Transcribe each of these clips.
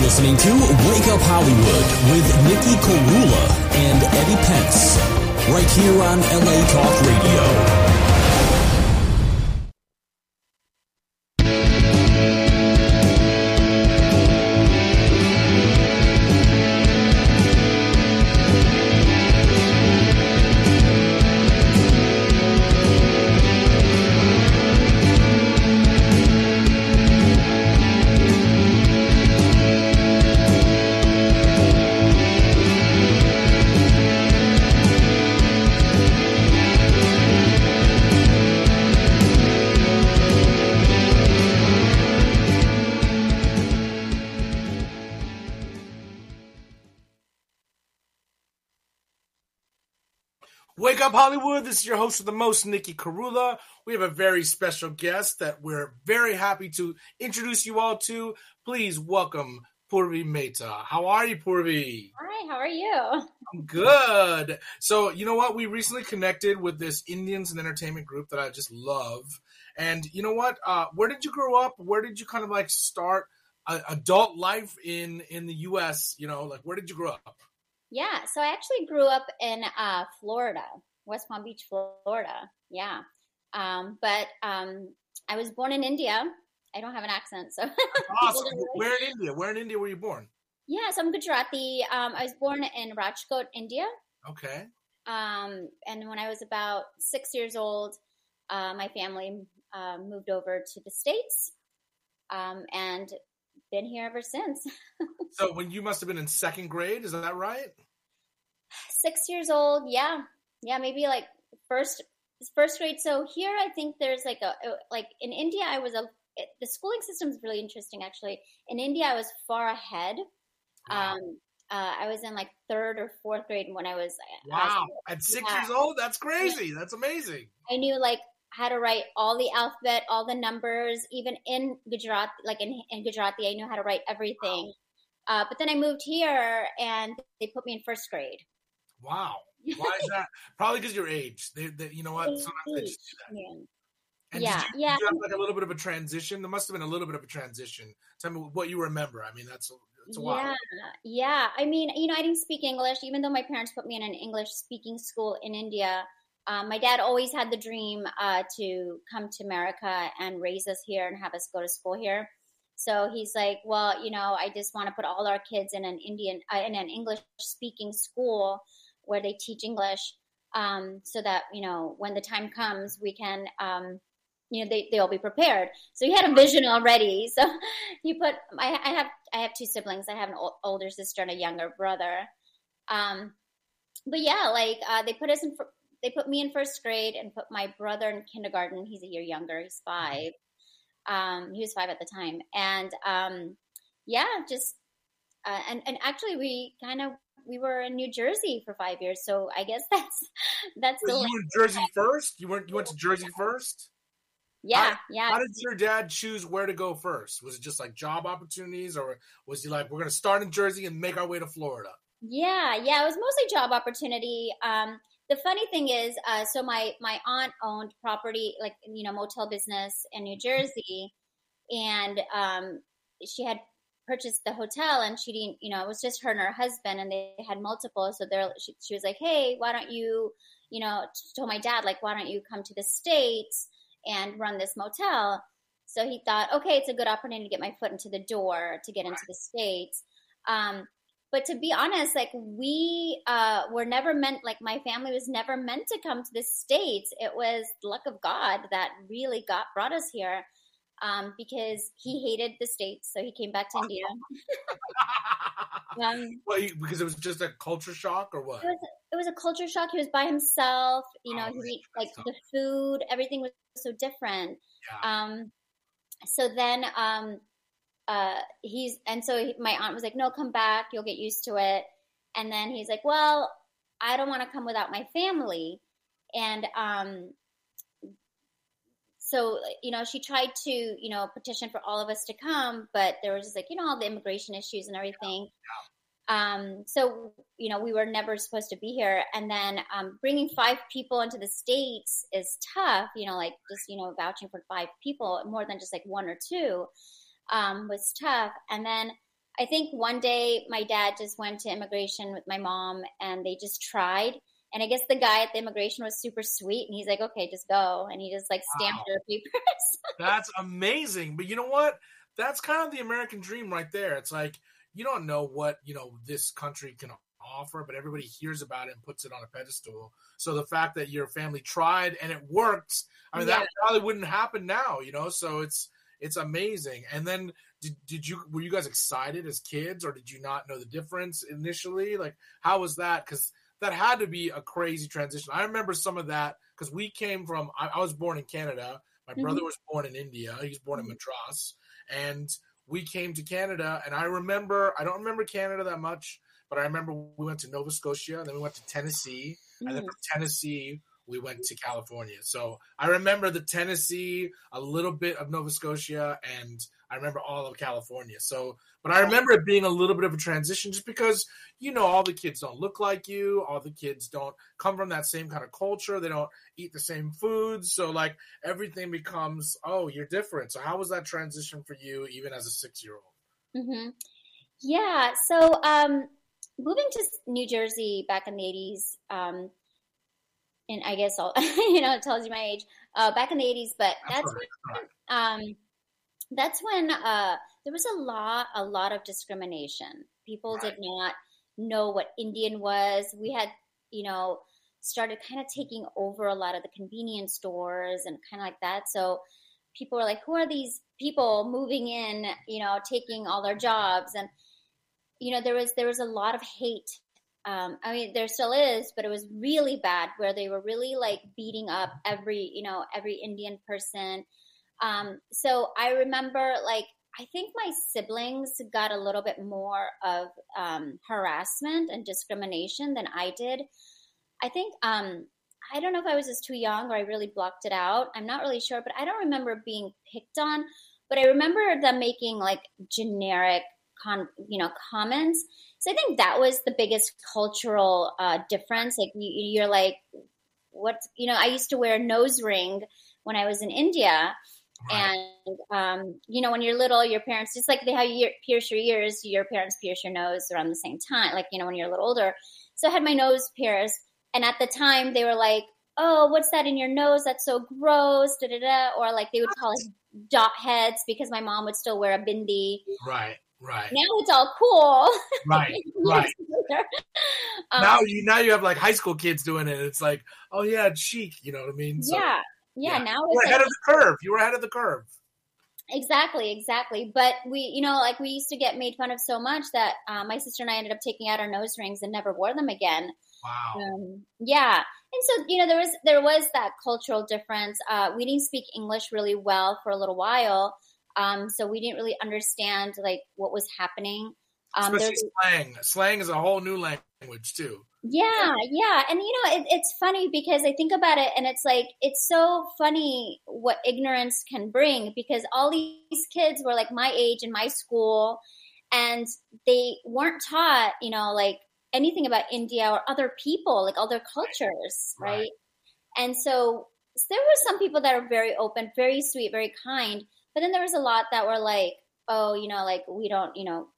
listening to Wake Up Hollywood with Nikki Korula and Eddie Pence, right here on LA Talk Radio. Wake Up Hollywood, this is your host of the most, Nikki Korula. We have a very special guest that we're very happy to introduce you all to. Please welcome Purvi Mehta. How are you, Purvi? Hi, how are you? I'm good. So, you know what? We recently connected with this Indians and Entertainment group that I just love. And you know what? Where did you grow up? Where did you kind of like start adult life in the U.S.? You know, like where did you grow up? Yeah, so I actually grew up in Florida, West Palm Beach, Florida. Yeah. But I was born in India. I don't have an accent, so. Awesome. Where in India? Where in India were you born? Yeah, so I'm Gujarati. I was born in Rajkot, India. Okay. And when I was about 6 years old, my family moved over to the States and been here ever since. So when you must have been in second grade, is that right? 6 years old, yeah, maybe like first grade. So here, I think there's like in India, the schooling system is really interesting. Actually, in India, I was far ahead. Wow. I was in like third or fourth grade when I was. Wow, at 6 years old, that's crazy. That's amazing. I knew like how to write all the alphabet, all the numbers, even in Gujarat, like in Gujarati, I knew how to write everything. Wow. But then I moved here and they put me in first grade. Wow. Why is that? Probably because your age. They, you know what? Sometimes they just do that. Yeah. And did you have like a little bit of a transition? There must have been a little bit of a transition. Tell me what you remember. I mean, that's a while. Yeah. I mean, I didn't speak English, even though my parents put me in an English-speaking school in India. My dad always had the dream to come to America and raise us here and have us go to school here. So he's like, well, I just want to put all our kids in an English-speaking school where they teach English, so that when the time comes, we can, they'll be prepared. So he had a vision already. So he put. I have two siblings. I have an older sister and a younger brother. But yeah, like they put us in. They put me in first grade and put my brother in kindergarten. He's a year younger. He's 5. He was 5 at the time. And and actually we were in New Jersey for 5 years. So I guess that's you were in Jersey first? You went to Jersey first? Yeah. How did your dad choose where to go first? Was it just like job opportunities, or was he like, we're going to start in Jersey and make our way to Florida? Yeah. It was mostly job opportunity. The funny thing is, so my aunt owned property, like, motel business in New Jersey, and she had purchased the hotel, and she didn't, it was just her and her husband, and they had multiple. So she was like, hey, why don't you, told my dad, like, why don't you come to the States and run this motel? So he thought, okay, it's a good opportunity to get my foot into the door to get into the States. But to be honest, like we were never meant, like my family was never meant to come to the States. It was the luck of God that really brought us here, because he hated the States. So he came back to India. Because it was just a culture shock, or what? It was a culture shock. He was by himself. He like the food, everything was so different. Yeah. So then my aunt was like, no, come back. You'll get used to it. And then he's like, well, I don't want to come without my family. And so, she tried to, petition for all of us to come, but there was just like, all the immigration issues and everything. So, we were never supposed to be here. And then bringing 5 people into the States is tough, like just, vouching for 5 people, more than just like 1 or 2, was tough. And then I think one day my dad just went to immigration with my mom and they just tried. And I guess the guy at the immigration was super sweet and he's like, okay, just go. And he just like stamped their papers. That's amazing. But you know what? That's kind of the American dream right there. It's like, you don't know what, this country can offer, but everybody hears about it and puts it on a pedestal. So the fact that your family tried and it worked, I mean, that probably wouldn't happen now, so it's amazing. And then were you guys excited as kids, or did you not know the difference initially? Like, how was that? Because that had to be a crazy transition. I remember some of that because we came from, I was born in Canada. My brother was born in India. He was born in Madras. And we came to Canada. And I don't remember Canada that much, but I remember we went to Nova Scotia, and then we went to Tennessee. And then from Tennessee, we went to California. So I remember the Tennessee, a little bit of Nova Scotia, and I remember all of California. So, but I remember it being a little bit of a transition just because, all the kids don't look like you. All the kids don't come from that same kind of culture. They don't eat the same foods. So like everything becomes, oh, you're different. So how was that transition for you, even as a 6-year-old? Mm-hmm. Yeah. So moving to New Jersey back in the 80s, and I guess it tells you my age, back in the 80s, but that's when there was a lot of discrimination. People did not know what Indian was. We had, started kind of taking over a lot of the convenience stores and kind of like that. So people were like, who are these people moving in, taking all their jobs? And, there was a lot of hate. I mean, there still is, but it was really bad where they were really like beating up every Indian person. So I remember I think my siblings got a little bit more of harassment and discrimination than I did. I think, I don't know if I was just too young or I really blocked it out. I'm not really sure, but I don't remember being picked on. But I remember them making like generic, comments. So I think that was the biggest cultural difference. Like you're like, what? I used to wear a nose ring when I was in India. Right. And, when you're little, your parents, just like how you pierce your ears, your parents pierce your nose around the same time, like, when you're a little older. So I had my nose pierced. And at the time they were like, oh, what's that in your nose? That's so gross, da, da, da. Or like they would call it dot heads because my mom would still wear a bindi. Right. Now it's all cool. Right. Now you have like high school kids doing it. It's like, oh yeah, it's chic. You know what I mean? So, yeah. Now you were ahead of the curve. You were ahead of the curve. Exactly. But we, we used to get made fun of so much that my sister and I ended up taking out our nose rings and never wore them again. Wow. Yeah. And so, there was that cultural difference. We didn't speak English really well for a little while. So we didn't really understand like what was happening. Especially slang. Slang is a whole new language too. Yeah. And it's funny because I think about it and it's like, it's so funny what ignorance can bring because all these kids were like my age in my school and they weren't taught, like anything about India or other people, like other cultures. Right. And so there were some people that are very open, very sweet, very kind. But then there was a lot that were like, oh, like we don't,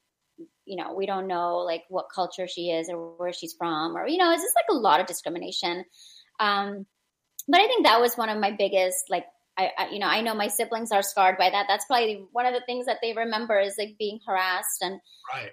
we don't know like what culture she is or where she's from or, it's just like a lot of discrimination. But I think that was one of my biggest, like, I know my siblings are scarred by that. That's probably one of the things that they remember is like being harassed and,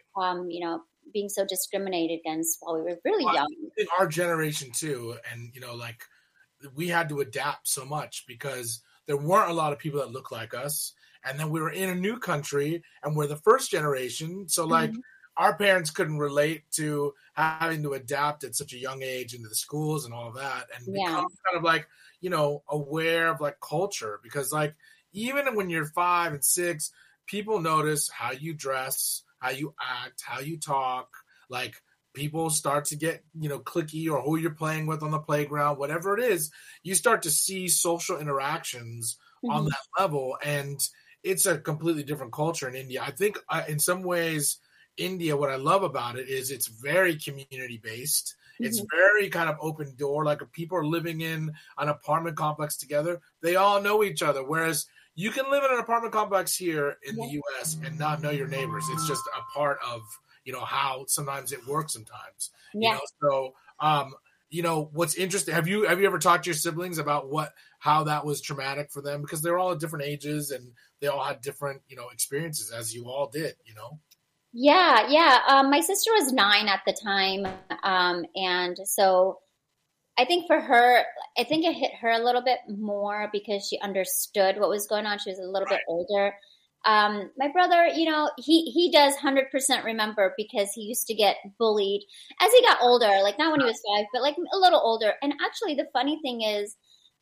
being so discriminated against while we were really young. I think our generation too. And, like we had to adapt so much because there weren't a lot of people that looked like us. And then we were in a new country and we're the first generation. So like our parents couldn't relate to having to adapt at such a young age into the schools and all of that. And become kind of like, aware of like culture because like, even when you're 5 and 6, people notice how you dress, how you act, how you talk, like people start to get, cliquey or who you're playing with on the playground, whatever it is, you start to see social interactions on that level. And it's a completely different culture in India. I think in some ways, India, what I love about it is it's very community based. It's very kind of open door. Like if people are living in an apartment complex together, they all know each other. Whereas you can live in an apartment complex here in the U.S. and not know your neighbors. It's just a part of, how sometimes it works sometimes. So, what's interesting, have you ever talked to your siblings about how that was traumatic for them? Because they're all at different ages and they all had different, experiences, as you all did, Yeah. My sister was 9 at the time. And so I think for her, it hit her a little bit more because she understood what was going on. She was a little bit older. My brother, he does 100% remember because he used to get bullied as he got older, like not when he was 5, but like a little older. And actually the funny thing is,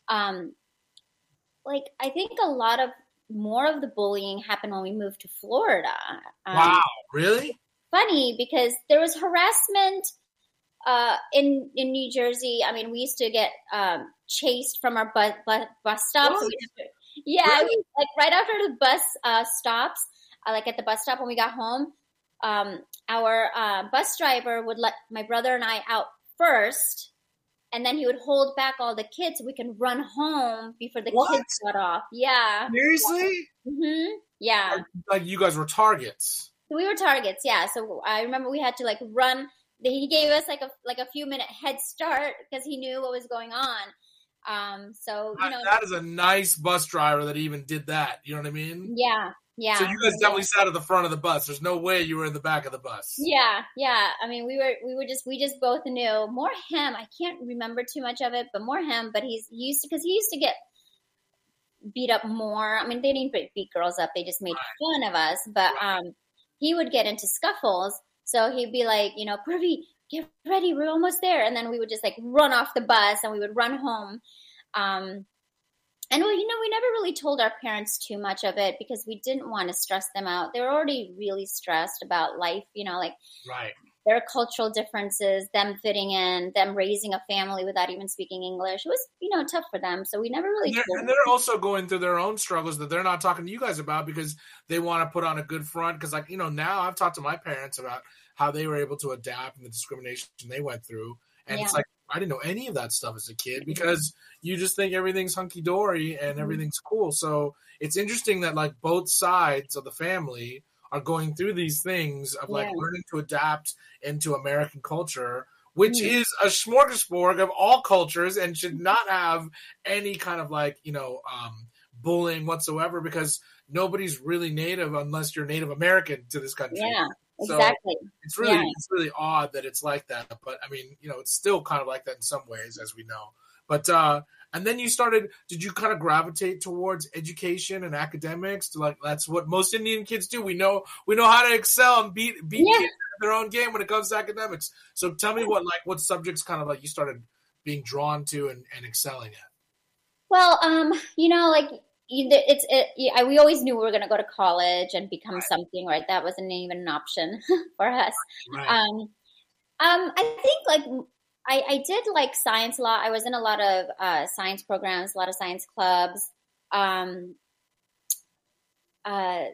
like, I think more of the bullying happened when we moved to Florida. Wow. Really? Funny because there was harassment, in New Jersey. I mean, we used to get, chased from our bus stops. Really? Like right after the bus stops, like at the bus stop when we got home, our bus driver would let my brother and I out first, and then he would hold back all the kids so we can run home before the kids got off. Yeah. Seriously? Mm-hmm. Yeah. Like you guys were targets. We were targets, yeah. So I remember we had to like run. He gave us like a few minute head start because he knew what was going on. That is a nice bus driver that even did that. You know what I mean? Yeah. So you guys definitely sat at the front of the bus. There's no way you were in the back of the bus. Yeah. I mean, we just both knew more him. I can't remember too much of it, but more him. But he used to get beat up more. I mean, they didn't beat girls up. They just made fun of us. But he would get into scuffles. So he'd be like, Purvi, get ready, we're almost there. And then we would just like run off the bus and we would run home. And we never really told our parents too much of it because we didn't want to stress them out. They were already really stressed about life, their cultural differences, them fitting in, them raising a family without even speaking English. It was, tough for them. So we never really told them. And they're also going through their own struggles that they're not talking to you guys about because they want to put on a good front. Because now I've talked to my parents about how they were able to adapt and the discrimination they went through. And it's like, I didn't know any of that stuff as a kid because you just think everything's hunky-dory and everything's cool. So it's interesting that like both sides of the family are going through these things of like learning to adapt into American culture, which is a smorgasbord of all cultures and should not have any kind of like, bullying whatsoever because nobody's really native unless you're Native American to this country. Yeah. Exactly. So it's really odd that it's like that, but I mean, it's still kind of like that in some ways, as we know. But and then did you kind of gravitate towards education and academics? That's what most Indian kids do. We know how to excel and beat kids in their own game when it comes to academics. So tell me what subjects kind of like you started being drawn to and excelling at. Well, we always knew we were going to go to college and become something, right? That wasn't even an option for us. Right. I think I did like science a lot. I was in a lot of science programs, a lot of science clubs. I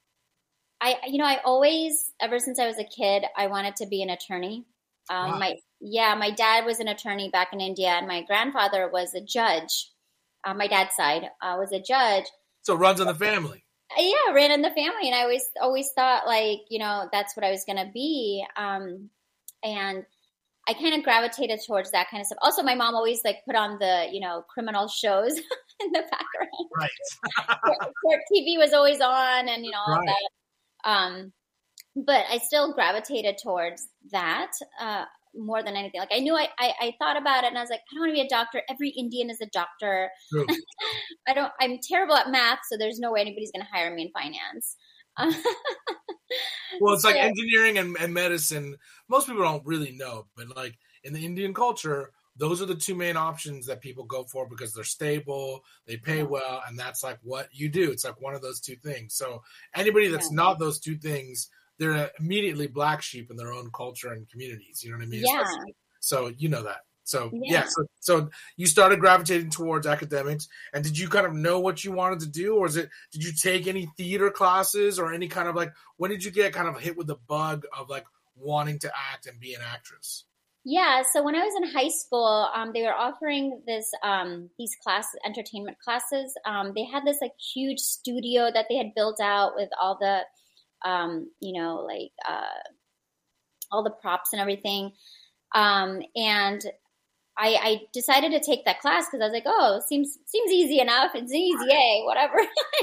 always, ever since I was a kid, I wanted to be an attorney. Wow. My dad was an attorney back in India, and my grandfather was a judge. My dad's side was a judge. So it runs in the family. Yeah, ran in the family. And I always thought that's what I was going to be. And I kind of gravitated towards that kind of stuff. Also, my mom always put on the, criminal shows in the background. Right. Court TV was always on and, all that. But I still gravitated towards that. More than anything. I knew I thought about it and I was like, I don't want to be a doctor. Every Indian is a doctor. I'm terrible at math, so there's no way anybody's going to hire me in finance. Well, it's like engineering and medicine. Most people don't really know, but in the Indian culture, those are the two main options that people go for because they're stable, they pay well, and that's what you do. It's one of those two things. So anybody that's not those two things, they're immediately black sheep in their own culture and communities. You know what I mean? Yeah. So you know that. So So you started gravitating towards academics, and did you kind of know what you wanted to do, or did you take any theater classes or any kind of when did you get kind of hit with the bug of wanting to act and be an actress? Yeah, so when I was in high school, they were offering these classes, entertainment classes. They had this like huge studio that they had built out with all the, like all the props and everything. And I decided to take that class because I was like, oh, seems easy enough. It's easy, yay, whatever.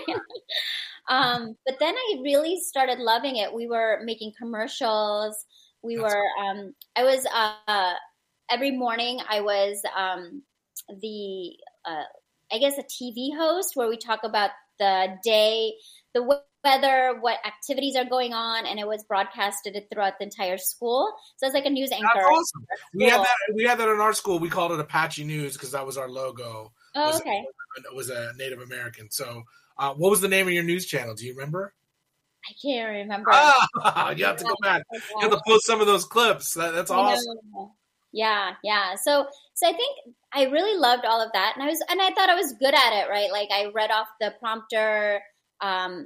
But then I really started loving it. We were making commercials. I was every morning I was the I guess a TV host where we talk about the day, the weather, what activities are going on, and it was broadcasted throughout the entire school. So it's like a news anchor. That's awesome. We had that in our school. We called it Apache News because that was our logo. Oh, okay. It was a Native American. So what was the name of your news channel? Do you remember? I can't remember. You have to go back. You have to post some of those clips. That's awesome. Yeah. So I think I really loved all of that, and I thought I was good at it, right? Like I read off the prompter, all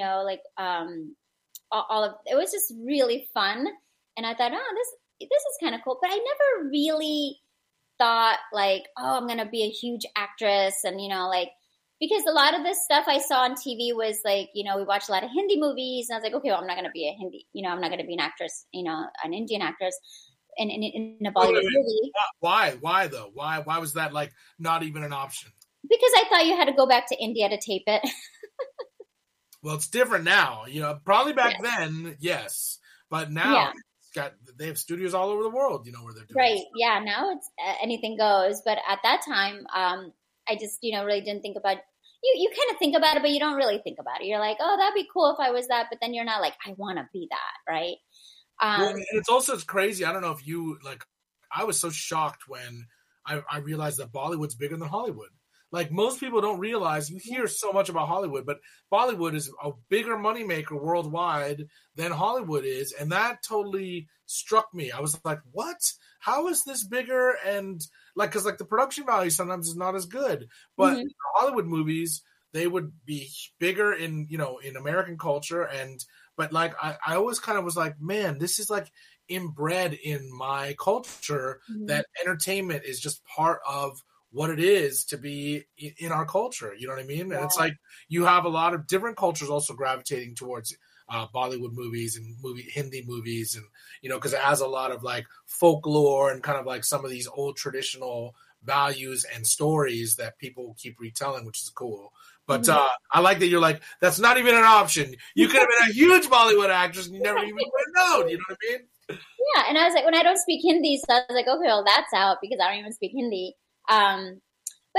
of it was just really fun, and I thought, oh, this is kind of cool. But I never really thought like, oh, I'm gonna be a huge actress, and because a lot of this stuff I saw on TV was like, we watched a lot of Hindi movies, and I was like, okay, well, I'm not going to be a Hindi, I'm not going to be an actress, an Indian actress in a Bollywood movie. Why though? Why was that like not even an option? Because I thought you had to go back to India to tape it. Well, it's different now, probably back then, yes, but now they have studios all over the world, where they're doing right. Stuff. Yeah. Now it's anything goes. But at that time, I just, really didn't think about. You kind of think about it, but you don't really think about it. You're like, oh, that'd be cool if I was that. But then you're not like, I want to be that, right? And it's crazy. I don't know if you, like, I was so shocked when I realized that Bollywood's bigger than Hollywood. Like, most people don't realize, you hear so much about Hollywood, but Bollywood is a bigger moneymaker worldwide than Hollywood is. And that totally struck me. I was like, what? How is this bigger? And because the production value sometimes is not as good, but Hollywood movies, they would be bigger in American culture. But I always kind of was like, man, this is like inbred in my culture that entertainment is just part of what it is to be in our culture. You know what I mean? And it's like, you have a lot of different cultures also gravitating towards Bollywood movies and Hindi movies, and because it has a lot of like folklore and kind of like some of these old traditional values and stories that people keep retelling, which is cool. But I like that you're like, that's not even an option. You could have been a huge Bollywood actress and you never even would have known. You know what I mean? Yeah, and I was like, when I don't speak Hindi, so I was like, okay, well, that's out because I don't even speak Hindi. But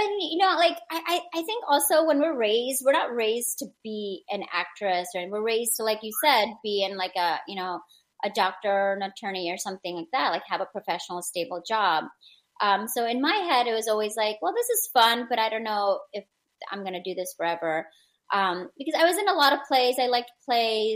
I think also when we're not raised to be an actress, or we're raised to, like you said, be in like a doctor or an attorney or something like that, like have a professional, stable job. So in my head, it was always like, well, this is fun, but I don't know if I'm going to do this forever. Because I was in a lot of plays. I liked plays.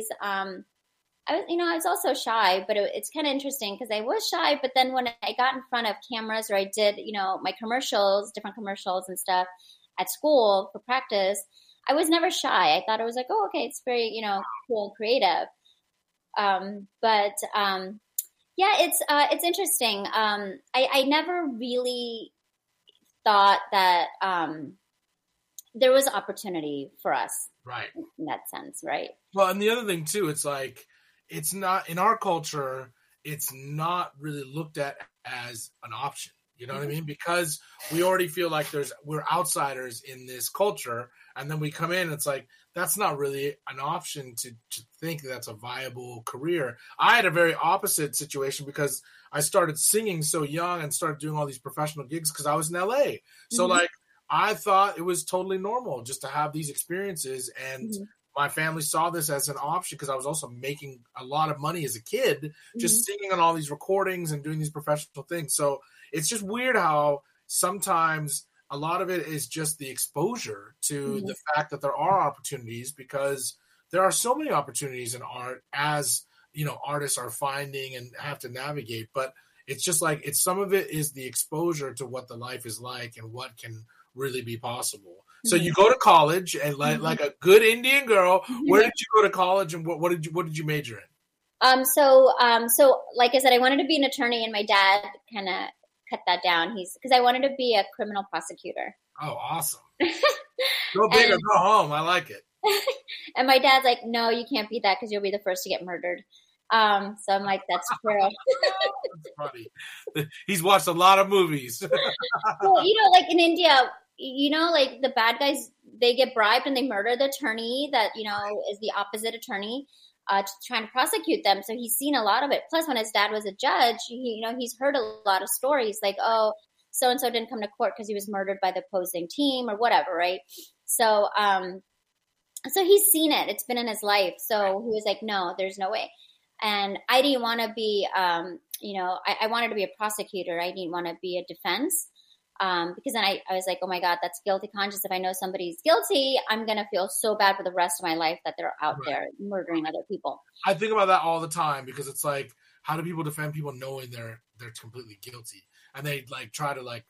I was also shy, but it's kind of interesting because I was shy. But then when I got in front of cameras, or I did, my different commercials and stuff at school for practice, I was never shy. I thought it was like, oh, okay, it's very, cool and creative. It's interesting. I never really thought that there was opportunity for us, right, in that sense, right? Well, and the other thing too, it's like, it's not in our culture, it's not really looked at as an option. You know what I mean? Because we already feel like we're outsiders in this culture, and then we come in and it's like, that's not really an option to think that's a viable career. I had a very opposite situation because I started singing so young and started doing all these professional gigs because I was in LA. So I thought it was totally normal just to have these experiences, and my family saw this as an option because I was also making a lot of money as a kid, just singing on all these recordings and doing these professional things. So it's just weird how sometimes a lot of it is just the exposure to the fact that there are opportunities, because there are so many opportunities in art, as artists are finding and have to navigate. But it's just like, some of it is the exposure to what the life is like and what can really be possible. So you go to college, and like a good Indian girl, where did you go to college, and what did you major in? So like I said, I wanted to be an attorney, and my dad kind of cut that down. Because I wanted to be a criminal prosecutor. Oh, awesome. Go big or go home. I like it. And my dad's like, no, you can't be that because you'll be the first to get murdered. So I'm like, that's true. That's funny. He's watched a lot of movies. Well, like in India, like the bad guys, they get bribed and they murder the attorney that, is the opposite attorney trying to prosecute them. So he's seen a lot of it. Plus, when his dad was a judge, he's heard a lot of stories like, oh, so-and-so didn't come to court because he was murdered by the opposing team or whatever, right? So he's seen it. It's been in his life. So he was like, no, there's no way. And I didn't want to be, I wanted to be a prosecutor. I didn't want to be a defense because then I was like, oh my God, that's guilty conscience. If I know somebody's guilty, I'm going to feel so bad for the rest of my life that they're out there murdering other people. I think about that all the time because it's like, how do people defend people knowing they're completely guilty? And they like try to like,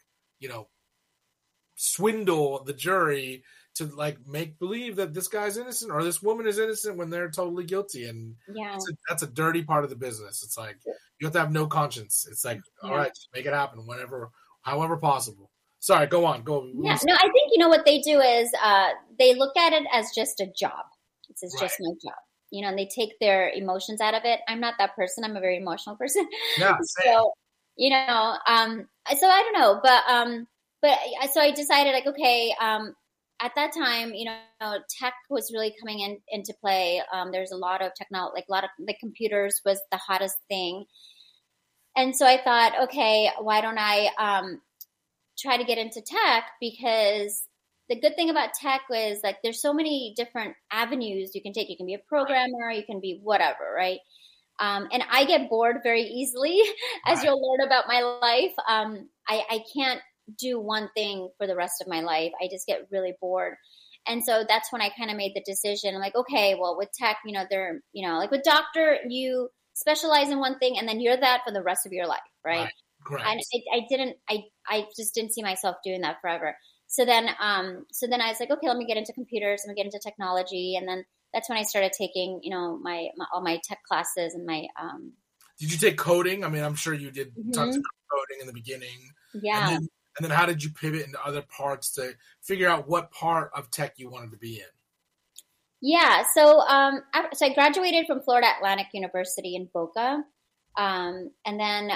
swindle the jury to like make believe that this guy's innocent or this woman is innocent when they're totally guilty. And that's a dirty part of the business. It's like, you have to have no conscience. It's like, all right, just make it happen however possible. Sorry, go on. Yeah, no, I think, what they do is they look at it as just a job. It's just my job, and they take their emotions out of it. I'm not that person. I'm a very emotional person. Yeah, so, so I don't know, but so I decided like, okay, at that time, tech was really coming into play. There's a lot of technology, like a lot of the computers was the hottest thing. And so I thought, okay, why don't I try to get into tech? Because the good thing about tech was like there's so many different avenues you can take. You can be a programmer, you can be whatever, right? And I get bored very easily, as you'll learn about my life. I can't do one thing for the rest of my life. I just get really bored. And so that's when I kind of made the decision. I'm like, okay, well, with tech, they're, like with doctor, you specialize in one thing and then you're that for the rest of your life, right? Correct. And I just didn't see myself doing that forever. So then I was like, okay, let me get into computers, let me get into technology. And then that's when I started taking, all my tech classes and my, Did you take coding? I mean, I'm sure you did tons of coding in the beginning. Yeah. And then how did you pivot into other parts to figure out what part of tech you wanted to be in? Yeah. So I graduated from Florida Atlantic University in Boca. And then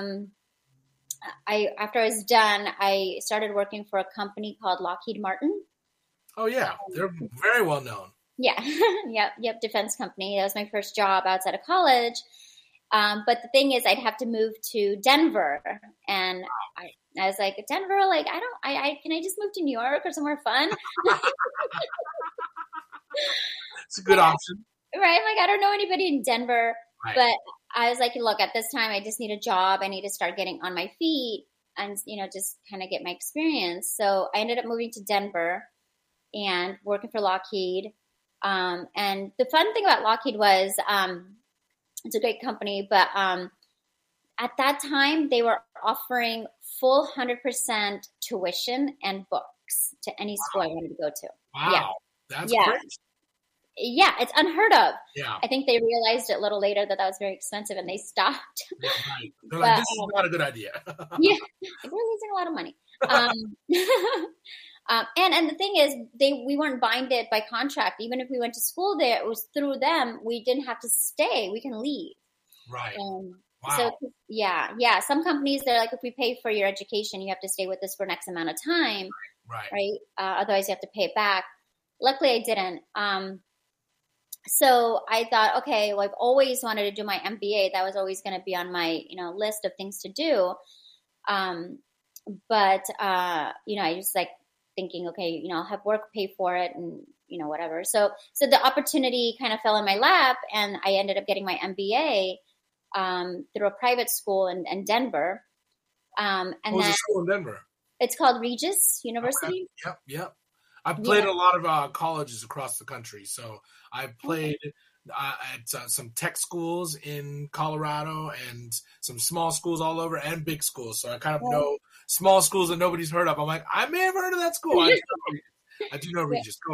after I was done, I started working for a company called Lockheed Martin. Oh, yeah. They're very well known. Yeah. Yep. Defense company. That was my first job outside of college. But the thing is, I'd have to move to Denver, and I was like, Denver, like, can I just move to New York or somewhere fun? It's a good option. Right. I'm like, I don't know anybody in Denver, right. But I was like, look, at this time, I just need a job. I need to start getting on my feet and, just kind of get my experience. So I ended up moving to Denver and working for Lockheed. And the fun thing about Lockheed was, it's a great company, but at that time, they were offering full 100% tuition and books to any school I wanted to go to. Wow. Yeah. That's great. Yeah, it's unheard of. Yeah. I think they realized it a little later that was very expensive and they stopped. Yeah, right. They're like, this is not a good idea. Yeah, we're losing a lot of money. And the thing is, we weren't binded by contract. Even if we went to school there, it was through them. We didn't have to stay. We can leave. Right. Wow. So yeah. Some companies, they're like, if we pay for your education, you have to stay with us for X amount of time. Right. Otherwise, you have to pay it back. Luckily, I didn't. So I thought, okay, well, I've always wanted to do my MBA. That was always going to be on my, list of things to do. But I just like thinking, okay, I'll have work pay for it and, whatever. So the opportunity kind of fell in my lap and I ended up getting my MBA through a private school in Denver. And what was the school in Denver? It's called Regis University. Okay. Yep. I've played a lot of colleges across the country. So I've played at some tech schools in Colorado and some small schools all over and big schools. So I kind of know small schools that nobody's heard of. I'm like, I may have heard of that school. I do know Regis. Go on.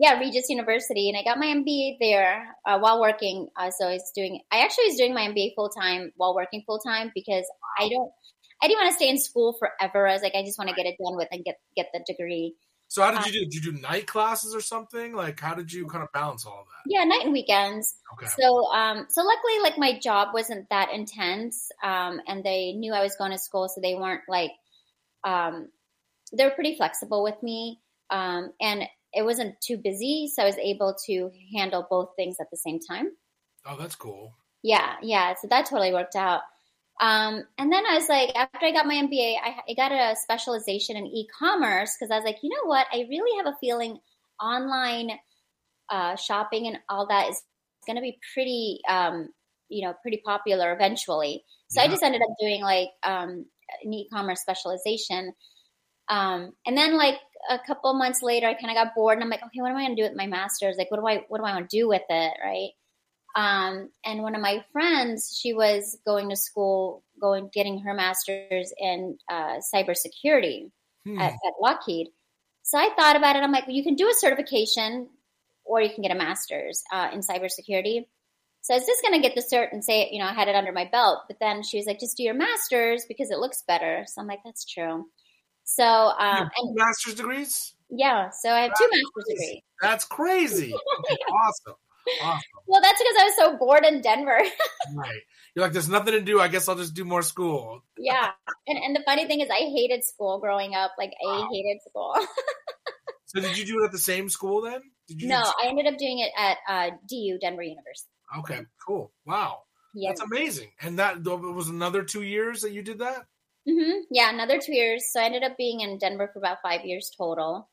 Yeah, Regis University, and I got my MBA there while working. So I actually was doing my MBA full time while working full time because I didn't want to stay in school forever. I was like, I just want to get it done with and get the degree. So how did you do? Did you do night classes or something? Like, how did you kind of balance all of that? Yeah, night and weekends. Okay. So luckily, like my job wasn't that intense, and they knew I was going to school, so they weren't like, they were pretty flexible with me, and it wasn't too busy, so I was able to handle both things at the same time. Oh, that's cool. Yeah. So that totally worked out. And then I was like, after I got my MBA, I got a specialization in e-commerce because I was like, you know what? I really have a feeling online shopping and all that is going to be pretty, pretty popular eventually. So I just ended up doing like an e-commerce specialization. And then like a couple of months later, I kind of got bored and I'm like, okay, what am I going to do with my master's? Like, what do I want to do with it? Right. And one of my friends, she was going to school, getting her master's in cybersecurity at Lockheed. So I thought about it. I'm like, well, you can do a certification or you can get a master's in cybersecurity. So I was just going to get the cert and say, I had it under my belt. But then she was like, just do your master's because it looks better. So I'm like, that's true. So, and master's degrees? Yeah. So I have 2 master's degrees. That's crazy. Okay, awesome. Well, that's because I was so bored in Denver. Right. You're like, there's nothing to do. I guess I'll just do more school. Yeah. And the funny thing is I hated school growing up. Like I hated school. So did you do it at the same school then? I ended up doing it at DU, Denver University. Okay, cool. Wow. Yeah. That's amazing. And that was another 2 years that you did that? Mm-hmm. Yeah, another 2 years. So I ended up being in Denver for about 5 years total.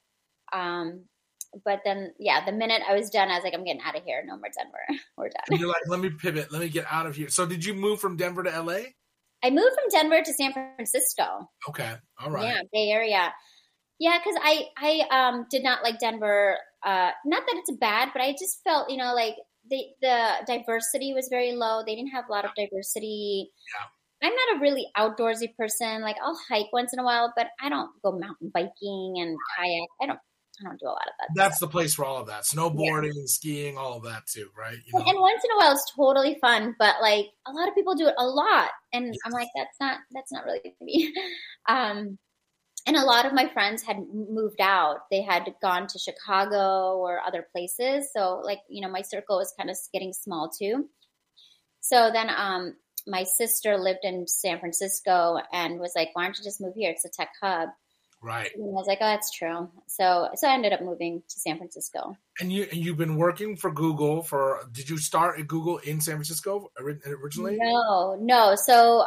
But then, the minute I was done, I was like, I'm getting out of here. No more Denver. We're done. And you're like, let me pivot. Let me get out of here. So did you move from Denver to LA? I moved from Denver to San Francisco. Okay. All right. Yeah, Bay Area. Yeah, because I did not like Denver. Not that it's bad, but I just felt, like the diversity was very low. They didn't have a lot of diversity. Yeah. I'm not a really outdoorsy person. Like I'll hike once in a while, but I don't go mountain biking and kayak. I don't do a lot of that. That's the place for all of that. Snowboarding, skiing, all of that too, right? And once in a while it's totally fun, but like a lot of people do it a lot. And I'm like, that's not really me. And a lot of my friends had moved out. They had gone to Chicago or other places. So like, my circle was kind of getting small too. So then my sister lived in San Francisco and was like, why don't you just move here? It's a tech hub. Right. And I was like, oh, that's true. So I ended up moving to San Francisco. And you've been working for Google did you start at Google in San Francisco originally? No. So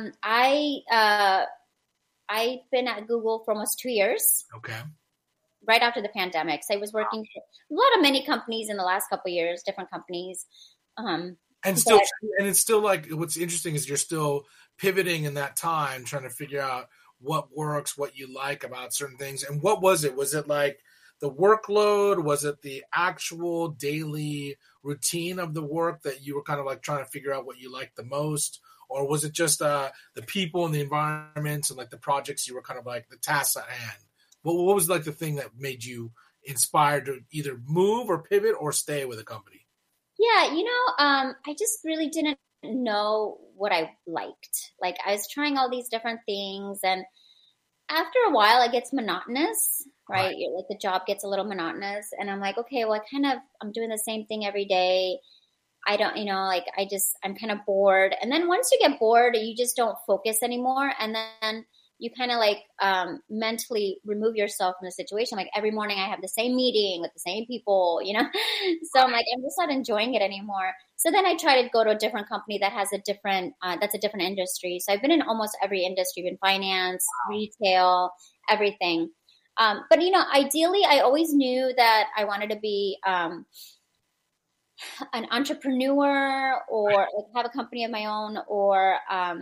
I've been at Google for almost 2 years. Okay. Right after the pandemic. So I was working for a lot of many companies in the last couple of years, different companies. And it's still like, what's interesting is you're still pivoting in that time, trying to figure out what works, what you like about certain things. And what was it? Was it like the workload? Was it the actual daily routine of the work that you were kind of like trying to figure out what you liked the most? Or was it just the people and the environment and like the projects you were kind of like the tasks at hand? What was like the thing that made you inspired to either move or pivot or stay with a company? Yeah, I just really didn't know what I liked. Like I was trying all these different things, and after a while it gets monotonous, right? Like the job gets a little monotonous, and I'm like, okay, well I'm doing the same thing every day. I don't, I'm kind of bored. And then once you get bored, you just don't focus anymore. And then you kind of like mentally remove yourself from the situation. Like every morning I have the same meeting with the same people, So I'm like, I'm just not enjoying it anymore. So then I try to go to a different company that has that's a different industry. So I've been in almost every industry, in finance, retail, everything. But, ideally I always knew that I wanted to be an entrepreneur or like have a company of my own or,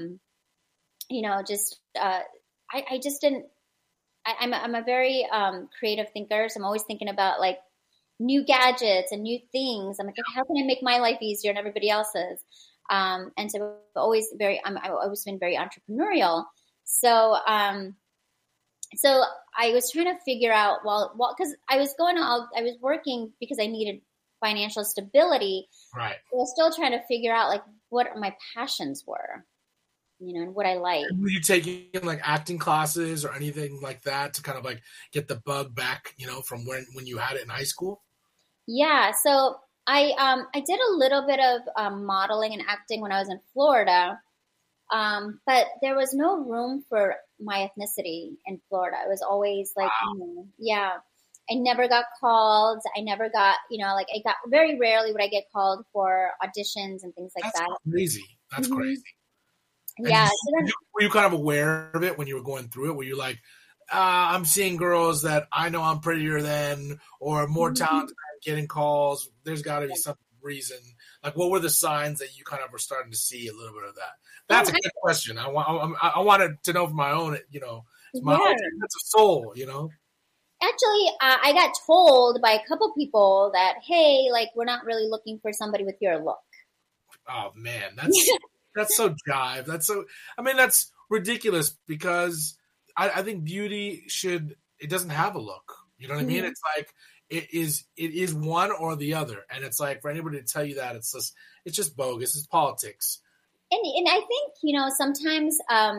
I just didn't, I'm a very creative thinker. So I'm always thinking about like new gadgets and new things. I'm like, how can I make my life easier than everybody else's? And so I've always been very entrepreneurial. So, So I was trying to figure out, because I was working because I needed financial stability. Right. I was still trying to figure out like what my passions were, and what I like. Were you taking like acting classes or anything like that to kind of like get the bug back, from when you had it in high school? Yeah. So I did a little bit of modeling and acting when I was in Florida. But there was no room for my ethnicity in Florida. It was always like, Wow. yeah, I never got called. I never got, like I got very rarely would I get called for auditions and things like That's that. crazy. That's Mhm. crazy. Yeah. Were you kind of aware of it when you were going through it? Were you like, I'm seeing girls that I know I'm prettier than or more talented than getting calls. There's got to be some reason. Like, what were the signs that you kind of were starting to see a little bit of that? That's a good question. I wanted to know from my own, my own sense of soul, Actually, I got told by a couple people that, hey, like, we're not really looking for somebody with your look. Oh, man. That's so jive. That's ridiculous because I think beauty it doesn't have a look. You know what I mean? It's like, it is one or the other. And it's like, for anybody to tell you that, it's just bogus. It's politics. And I think, sometimes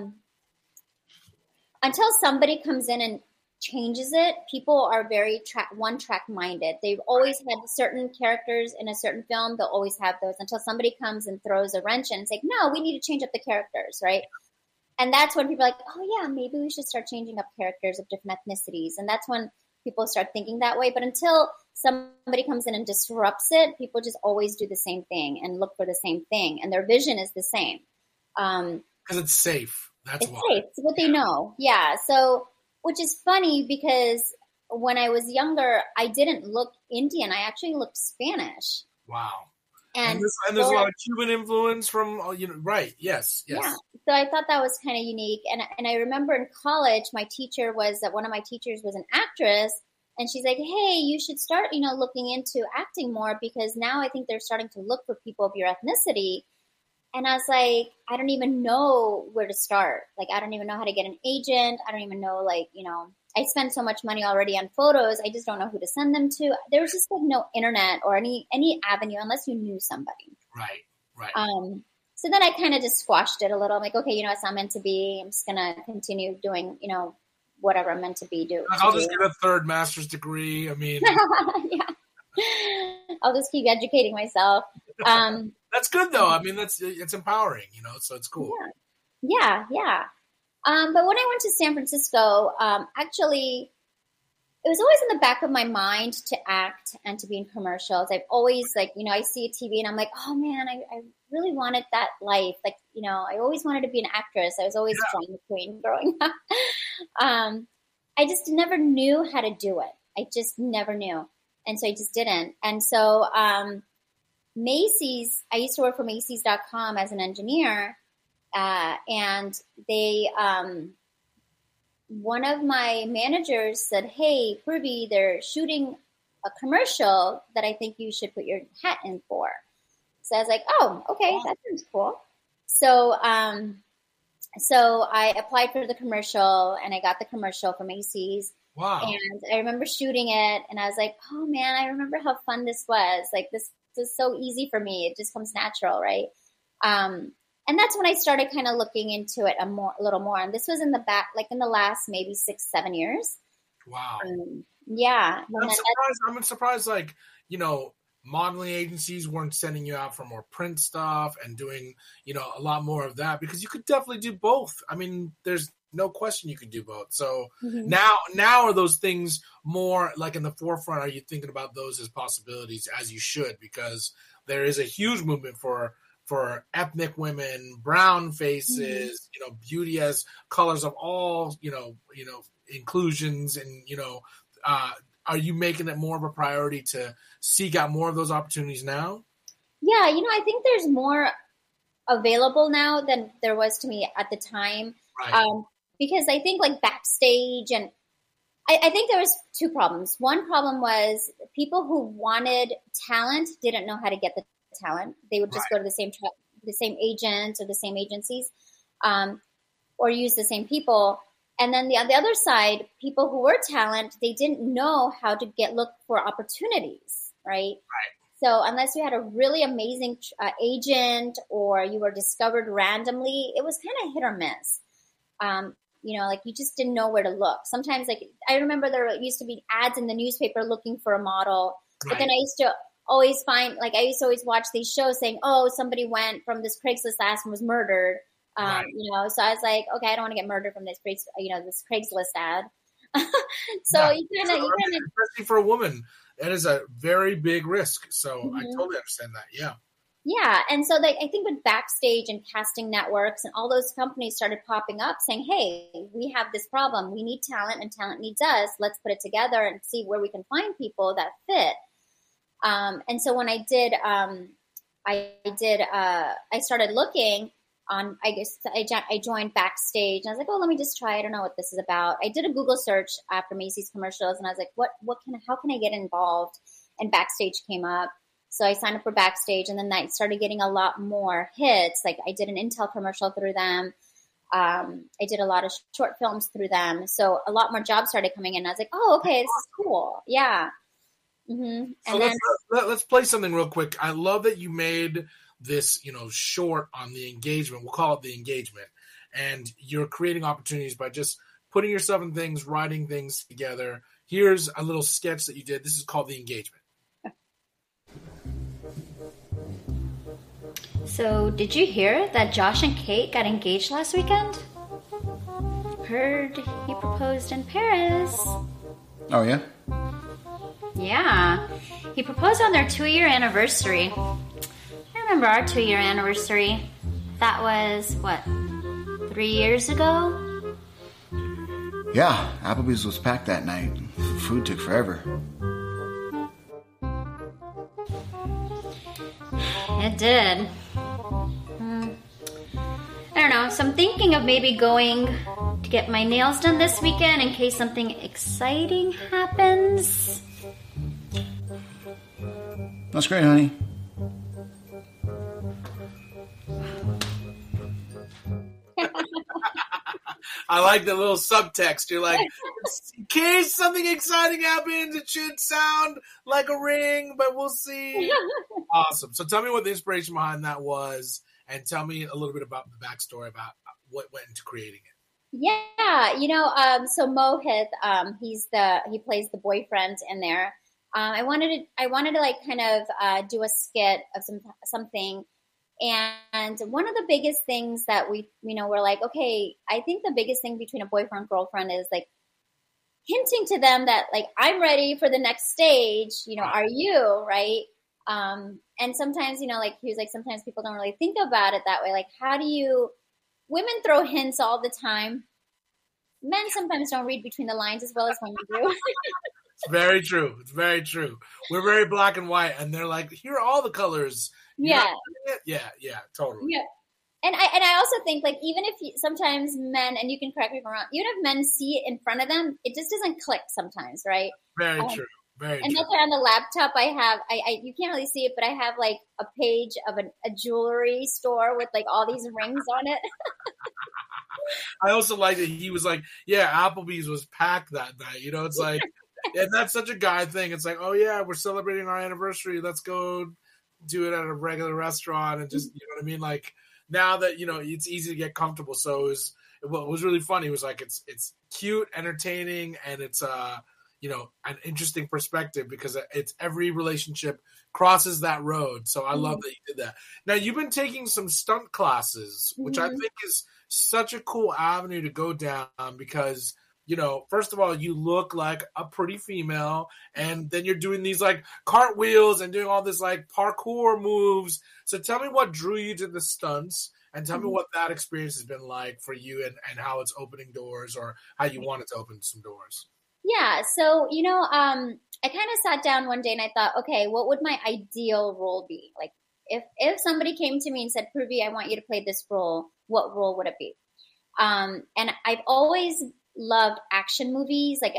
until somebody comes in and changes it, people are very one-track minded. They've always had certain characters in a certain film. They'll always have those until somebody comes and throws a wrench in and say, no, we need to change up the characters, right? And that's when people are like, oh, yeah, maybe we should start changing up characters of different ethnicities. And that's when people start thinking that way. But until somebody comes in and disrupts it, people just always do the same thing and look for the same thing. And their vision is the same. Because it's safe. That's why. Safe. It's what they know. Yeah. So, which is funny because when I was younger, I didn't look Indian. I actually looked Spanish. Wow. And there's a lot of Cuban influence from, right. Yes. Yeah. So I thought that was kind of unique. And I remember in college, one of my teachers was an actress. And she's like, hey, you should start, looking into acting more because now I think they're starting to look for people of your ethnicity. And I was like, I don't even know where to start. Like, I don't even know how to get an agent. I don't even know, I spend so much money already on photos. I just don't know who to send them to. There was just no internet or any avenue unless you knew somebody. Right. So then I kind of just squashed it a little. I'm like, okay, it's not meant to be. I'm just going to continue doing, whatever I'm meant to be doing. I'll just get a third master's degree. I mean, yeah. I'll just keep educating myself. That's good though. I mean, it's empowering, so it's cool. Yeah. But when I went to San Francisco, actually, it was always in the back of my mind to act and to be in commercials. I've always I see a TV and I'm like, oh man, I really wanted that life. I always wanted to be an actress. I was always drama queen growing up. I just never knew how to do it. I just never knew. And so I just didn't. And so, Macy's, I used to work for Macy's.com as an engineer. And they, one of my managers said, hey, Purvi, they're shooting a commercial that I think you should put your hat in for. So I was like, oh, okay, that sounds cool. So, so I applied for the commercial and I got the commercial for Macy's. Wow. And I remember shooting it and I was like, oh man, I remember how fun this was. This is so easy for me. It just comes natural, right? And that's when I started kind of looking into it a little more. And this was in the last maybe 6-7 years. Wow. Yeah. I'm surprised, modeling agencies weren't sending you out for more print stuff and doing, a lot more of that because you could definitely do both. I mean, there's no question you could do both. So now are those things more like in the forefront? Are you thinking about those as possibilities as you should? Because there is a huge movement for ethnic women, brown faces, beauty as colors of all, inclusions and, are you making it more of a priority to seek out more of those opportunities now? Yeah, I think there's more available now than there was to me at the time. Right. Because I think backstage and I think there was two problems. One problem was people who wanted talent didn't know how to get the talent. They would just go to the same agents or the same agencies or use the same people. And then on the other side, people who were talent, they didn't know how to look for opportunities, right? So unless you had a really amazing agent or you were discovered randomly, it was kind of hit or miss. Like you just didn't know where to look. Sometimes, like I remember there used to be ads in the newspaper looking for a model, but then I used to always watch these shows saying, oh, somebody went from this Craigslist ad and was murdered. So I was like, okay, I don't want to get murdered from this Craigslist ad. So you kind of, especially for a woman, that is a very big risk. So I totally understand that. Yeah. Yeah. And so I think with Backstage and casting networks and all those companies started popping up saying, hey, we have this problem. We need talent and talent needs us. Let's put it together and see where we can find people that fit. And so when I started looking on, I joined Backstage and I was like, oh, let me just try. I don't know what this is about. I did a Google search after Macy's commercials and I was like, how can I get involved? And Backstage came up. So I signed up for Backstage and then I started getting a lot more hits. Like I did an Intel commercial through them. I did a lot of short films through them. So a lot more jobs started coming in. I was like, oh, okay, this is cool. Yeah. Mm-hmm. And so let's play something real quick. I love that you made this, short on the engagement. We'll call it the engagement. And you're creating opportunities by just putting yourself in things, writing things together. Here's a little sketch that you did. This is called the engagement. So, did you hear that Josh and Kate got engaged last weekend? Heard he proposed in Paris. Oh, yeah? Yeah. He proposed on their 2-year anniversary. I remember our 2-year anniversary. That was, 3 years ago? Yeah, Applebee's was packed that night. Food took forever. It did. I don't know. So I'm thinking of maybe going to get my nails done this weekend in case something exciting happens. That's great, honey. I like the little subtext. You're like, in case something exciting happens, it should sound like a ring, but we'll see. Awesome. So tell me what the inspiration behind that was, and tell me a little bit about the backstory about what went into creating it. Yeah, so Mohit, he plays the boyfriend in there. I wanted to like kind of do a skit of something. And one of the biggest things that we're like, okay, I think the biggest thing between a boyfriend and girlfriend is like hinting to them that like, I'm ready for the next stage, are you, right? And sometimes, like he was like, sometimes people don't really think about it that way. Like, women throw hints all the time. Men sometimes don't read between the lines as well as women do. It's very true. It's very true. We're very black and white, and they're like, here are all the colors. Yeah, totally. Yeah, and I also think like even if sometimes men, and you can correct me if I'm wrong, even if men see it in front of them, it just doesn't click sometimes, right? Very true. Very and true. that's why on the laptop I have, you can't really see it, but I have like a page of a jewelry store with like all these rings on it. I also like that he was like, yeah, Applebee's was packed that night. It's like, and that's such a guy thing. It's like, oh yeah, we're celebrating our anniversary. Let's go do it at a regular restaurant and just, you know what I mean? Like now that, it's easy to get comfortable. So it was really funny. It was like, it's cute, entertaining, and it's, an interesting perspective because it's every relationship crosses that road. So I love that you did that. Now you've been taking some stunt classes, which I think is such a cool avenue to go down because, first of all, you look like a pretty female, and then you're doing these like cartwheels and doing all this like parkour moves. So tell me what drew you to the stunts, and tell me what that experience has been like for you and how it's opening doors or how you wanted to open some doors. Yeah. So, I kind of sat down one day and I thought, okay, what would my ideal role be? Like if somebody came to me and said, Purvi, I want you to play this role, what role would it be? And I've always loved action movies. Like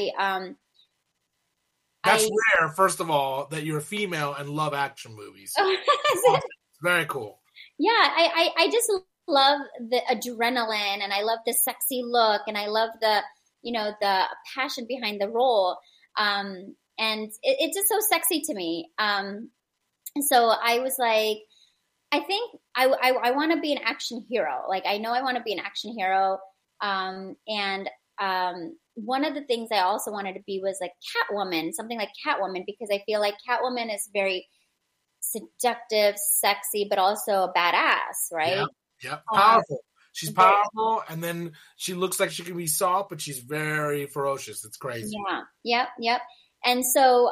that's rare, first of all, that you're a female and love action movies. Awesome. Very cool. Yeah, I just love the adrenaline, and I love the sexy look, and I love the passion behind the role. And it's just so sexy to me. So I was like, I think I want to be an action hero. Like, I know I want to be an action hero. And one of the things I also wanted to be was like Catwoman, something like Catwoman, because I feel like Catwoman is very seductive, sexy, but also a badass, right? Yeah, powerful. She's powerful, and then she looks like she can be soft, but she's very ferocious. It's crazy. Yeah, yep. And so,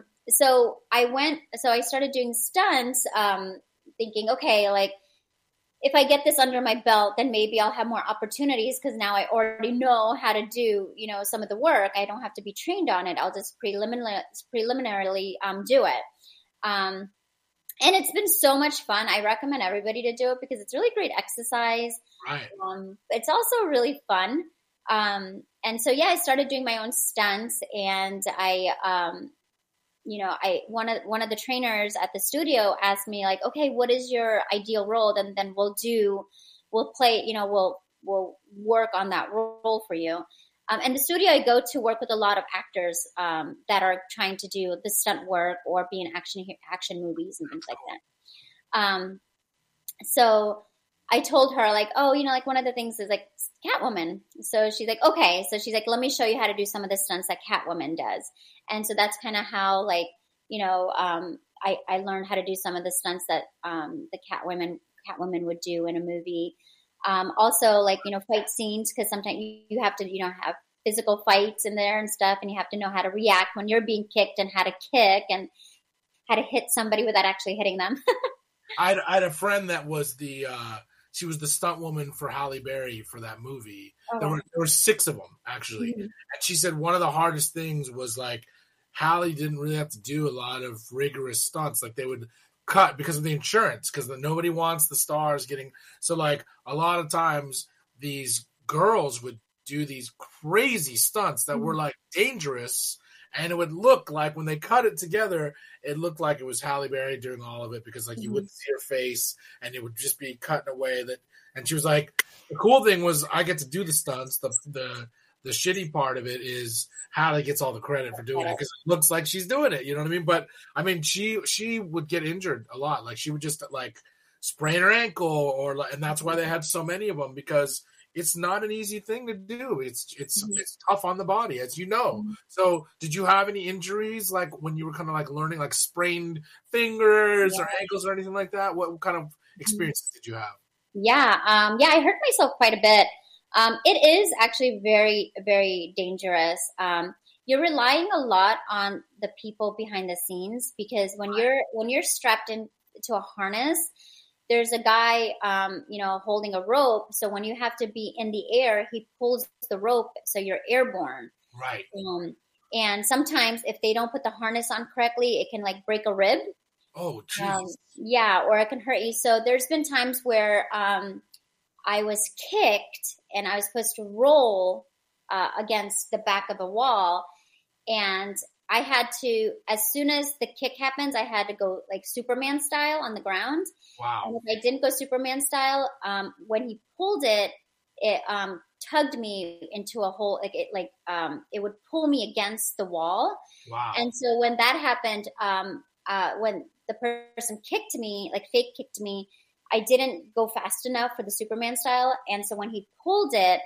I started doing stunts, thinking, okay, like, if I get this under my belt, then maybe I'll have more opportunities, because now I already know how to do, some of the work. I don't have to be trained on it. I'll just preliminarily do it. And it's been so much fun. I recommend everybody to do it because it's really great exercise. Right. It's also really fun. And so, I started doing my own stunts, and one of the trainers at the studio asked me, like, okay, what is your ideal role? Then we'll play, we'll work on that role for you. And the studio I go to work with a lot of actors that are trying to do the stunt work or be in action movies and things like that. So I told her, like, oh, like, one of the things is like Catwoman. So she's like, okay. So she's like, let me show you how to do some of the stunts that Catwoman does. And so that's kind of how, like, I learned how to do some of the stunts that the Catwoman would do in a movie. Also, like, fight scenes, because sometimes you have to, have physical fights in there and stuff, and you have to know how to react when you're being kicked, and how to kick, and how to hit somebody without actually hitting them. I had a friend that was she was the stunt woman for Halle Berry for that movie. Oh. There were 6 of them, actually. Mm-hmm. And she said one of the hardest things was, like, Halle didn't really have to do a lot of rigorous stunts. Like, they would cut because of the insurance, because nobody wants the stars getting. So, like, a lot of times these girls would do these crazy stunts that were, like, dangerous, and it would look like, when they cut it together, it looked like it was Halle Berry doing all of it, because, like, you wouldn't see her face, and it would just be cut in a way that. And she was like, the cool thing was, I get to do the stunts. The shitty part of it is Halle gets all the credit for doing it, because it looks like she's doing it. You know what I mean? But I mean, she would get injured a lot. Like, she would just, like, sprain her ankle, and that's why they had so many of them, because it's not an easy thing to do. It's tough on the body, as you know. Mm-hmm. So did you have any injuries, like, when you were kind of, like, learning, like, sprained fingers or ankles or anything like that? What kind of experiences did you have? Yeah. I hurt myself quite a bit. It is actually very, very dangerous. You're relying a lot on the people behind the scenes, because when you're strapped into a harness, there's a guy, holding a rope. So when you have to be in the air, he pulls the rope, so you're airborne. Right. And sometimes if they don't put the harness on correctly, it can, like, break a rib. Oh, geez. Or it can hurt you. So there's been times where I was kicked, and I was supposed to roll against the back of the wall, and I had to, as soon as the kick happens, I had to go, like, Superman style on the ground. Wow. And if I didn't go Superman style, when he pulled it tugged me into a hole. It would pull me against the wall. Wow. And so when that happened, when the person kicked me, like, fake kicked me, I didn't go fast enough for the Superman style. And so when he pulled it,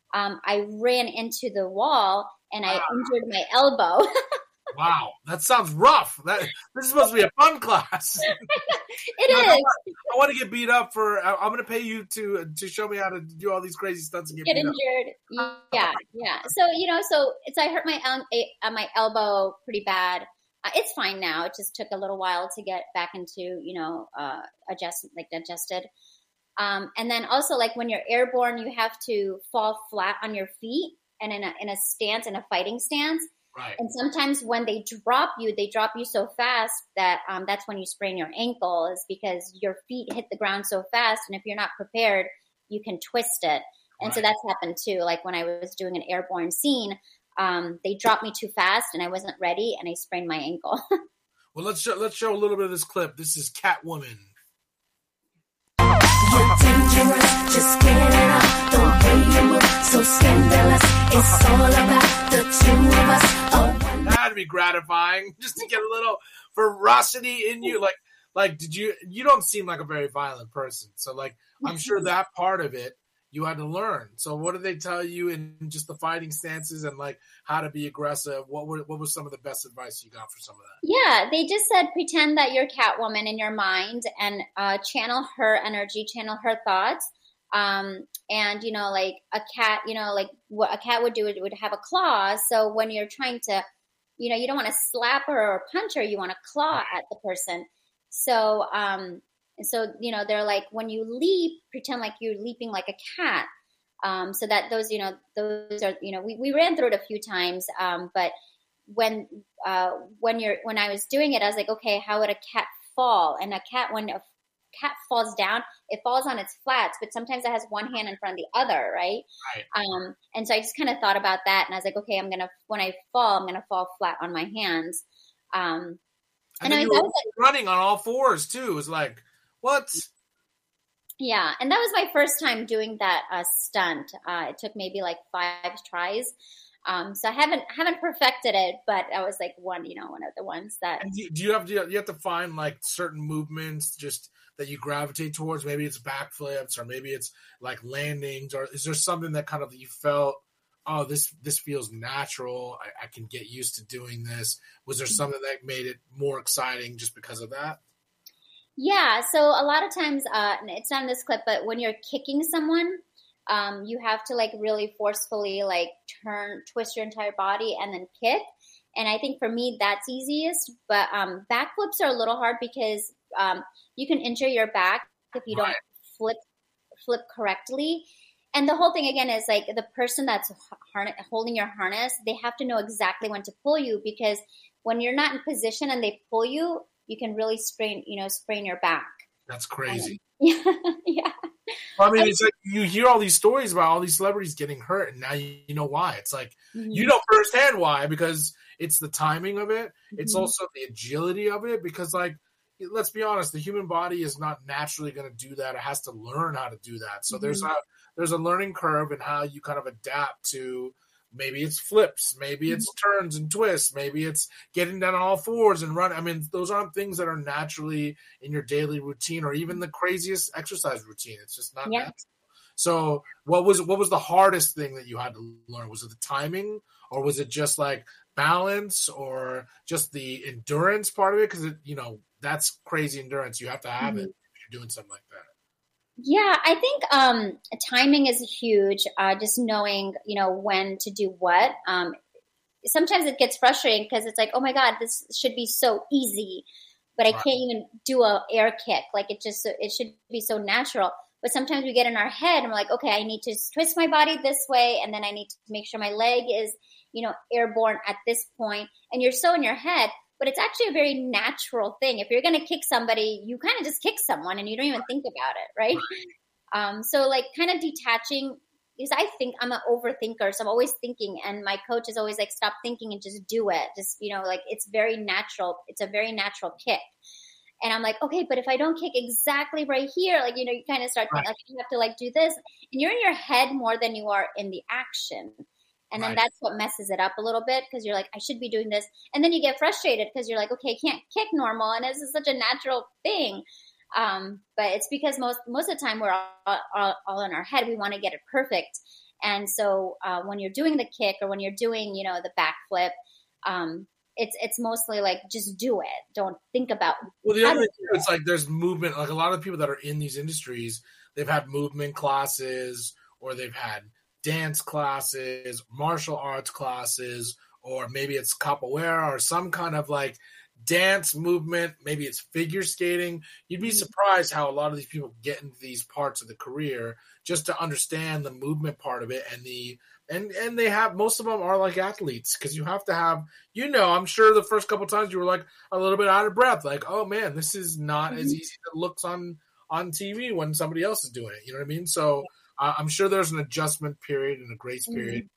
I ran into the wall, and I injured my elbow. Wow, that sounds rough. This is supposed to be a fun class. It is. I want to get beat up I'm going to pay you to show me how to do all these crazy stunts and get injured. Yeah. So I hurt my elbow pretty bad. It's fine now. It just took a little while to get back into, adjusted. And then also, like, when you're airborne, you have to fall flat on your feet and in a stance, in a fighting stance. Right. And sometimes when they drop you so fast that that's when you sprain your ankle, is because your feet hit the ground so fast. And if you're not prepared, you can twist it. And so that's happened too. Like, when I was doing an airborne scene, they dropped me too fast, and I wasn't ready, and I sprained my ankle. Well, let's show a little bit of this clip. This is Catwoman. You're dangerous. Just get it up, the way you move, so scandalous. It's all about the two of us. Oh, that'd be gratifying, just to get a little ferocity in you. Like, you don't seem like a very violent person. So, like, I'm sure that part of it you had to learn. So what did they tell you in just the fighting stances and like how to be aggressive? What was some of the best advice you got for some of that? Yeah, they just said pretend that you're Catwoman in your mind and channel her energy, channel her thoughts. And, you know, like a cat, you know, like what a cat would do, it would have a claw. So when you're trying to, you know, you don't want to slap her or punch her, you want to claw at the person. So, you know, they're like, when you leap, pretend like you're leaping like a cat. So that those are, you know, we ran through it a few times. But when I was doing it, I was like, okay, how would a cat fall? And when a cat falls down, it falls on its flats, but sometimes it has one hand in front of the other. Right. And so I just kind of thought about that, and I was like, okay, when I fall, I'm going to fall flat on my hands. And then you were running on all fours too. It was like, what? Yeah, and that was my first time doing that stunt. It took maybe like 5 tries. So I haven't perfected it, but I was like one of the ones that. And do you have to find like certain movements just that you gravitate towards? Maybe it's backflips, or maybe it's like landings, or is there something that kind of you felt, oh, this feels natural, I can get used to doing this? Was there something that made it more exciting just because of that? Yeah, so a lot of times, it's not in this clip, but when you're kicking someone, you have to like really forcefully like twist your entire body and then kick. And I think for me, that's easiest. But backflips are a little hard because you can injure your back if you don't flip correctly. And the whole thing, again, is like the person that's holding your harness, they have to know exactly when to pull you, because when you're not in position and they pull you, you can really sprain your back. That's crazy. Yeah. Well, I mean, it's like you hear all these stories about all these celebrities getting hurt, and now you know why. It's like, you know firsthand why, because it's the timing of it. It's also the agility of it, because, like, let's be honest, the human body is not naturally going to do that. It has to learn how to do that. So there's a learning curve in how you kind of adapt to. Maybe it's flips, maybe it's turns and twists, maybe it's getting down on all fours and run. I mean, those aren't things that are naturally in your daily routine or even the craziest exercise routine. It's just not natural. So what was the hardest thing that you had to learn? Was it the timing, or was it just like balance, or just the endurance part of it? Because that's crazy endurance. You have to have it if you're doing something like that. Yeah, I think timing is huge. Just knowing, when to do what. Sometimes it gets frustrating because it's like, oh my God, this should be so easy, but I can't even do an air kick. Like it should be so natural. But sometimes we get in our head and we're like, okay, I need to twist my body this way, and then I need to make sure my leg is, airborne at this point. And you're so in your head. But it's actually a very natural thing. If you're going to kick somebody, you kind of just kick someone and you don't even think about it, right? So like kind of detaching, because I think I'm an overthinker, so I'm always thinking, and my coach is always like, stop thinking and just do it. Just, like it's very natural. It's a very natural kick. And I'm like, okay, but if I don't kick exactly right here, like, you kind of start thinking, like, you have to like do this. And you're in your head more than you are in the action. And then that's what messes it up a little bit, because you're like, I should be doing this. And then you get frustrated because you're like, okay, I can't kick normal. And this is such a natural thing. But it's because most of the time we're all in our head. We want to get it perfect. And so when you're doing the kick, or when you're doing, the backflip, it's mostly like, just do it. Don't think about Well, the other thing, it's like there's movement. Like a lot of people that are in these industries, they've had movement classes, or they've had dance classes, martial arts classes, or maybe it's capoeira or some kind of like dance movement. Maybe it's figure skating. You'd be surprised how a lot of these people get into these parts of the career just to understand the movement part of it. And they have, most of them are like athletes, because you have to have, I'm sure the first couple times you were like a little bit out of breath, like, oh man, this is not as easy as it looks on TV when somebody else is doing it. You know what I mean? So I'm sure there's an adjustment period and a grace period.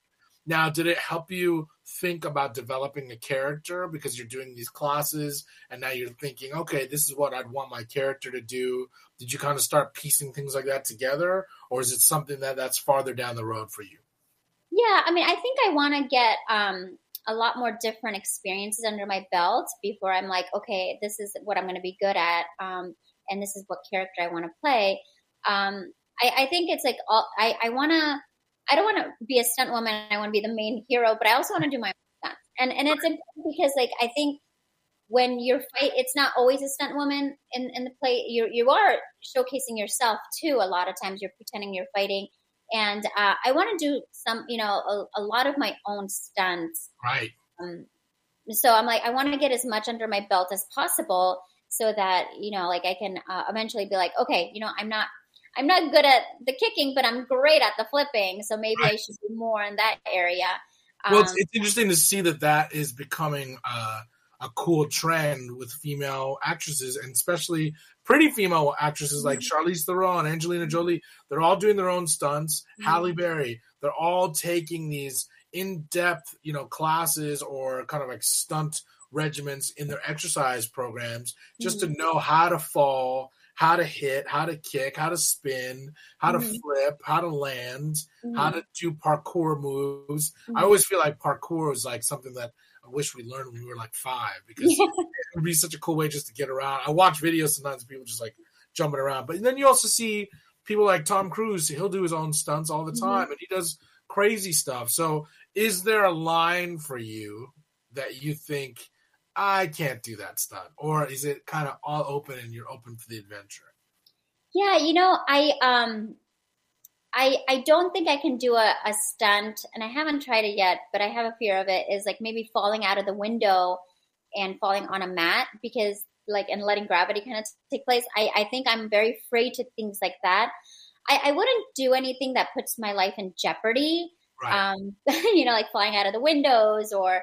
Now, did it help you think about developing a character because you're doing these classes and now you're thinking, okay, this is what I'd want my character to do? Did you kind of start piecing things like that together, or is it something that's farther down the road for you? Yeah, I mean, I think I want to get a lot more different experiences under my belt before I'm like, okay, this is what I'm going to be good at, and this is what character I want to play. I think it's like I don't want to be a stunt woman. I want to be the main hero, but I also want to do my own stunts. And it's important because like I think when you're it's not always a stunt woman in the play. You are showcasing yourself too. A lot of times you're pretending you're fighting. And I want to do some, a lot of my own stunts. Right. So I'm like, I want to get as much under my belt as possible so that, like I can eventually be like, okay, I'm not good at the kicking, but I'm great at the flipping. So maybe I should do more in that area. Well, it's interesting to see that is becoming a cool trend with female actresses, and especially pretty female actresses like Charlize Theron, Angelina Jolie. They're all doing their own stunts. Halle Berry. They're all taking these in-depth, classes or kind of like stunt regimens in their exercise programs just to know how to fall, how to hit, how to kick, how to spin, how to flip, how to land, how to do parkour moves. I always feel like parkour is like something that I wish we learned when we were like 5, because it would be such a cool way just to get around. I watch videos sometimes of people just like jumping around, but then you also see people like Tom Cruise. He'll do his own stunts all the time, and he does crazy stuff. So is there a line for you that you think, I can't do that stunt? Or is it kind of all open and you're open for the adventure? Yeah, I don't think I can do a stunt, and I haven't tried it yet, but I have a fear of it, is like maybe falling out of the window and falling on a mat, because and letting gravity kind of take place. I think I'm very afraid to things like that. I wouldn't do anything that puts my life in jeopardy. Right. Like flying out of the windows or,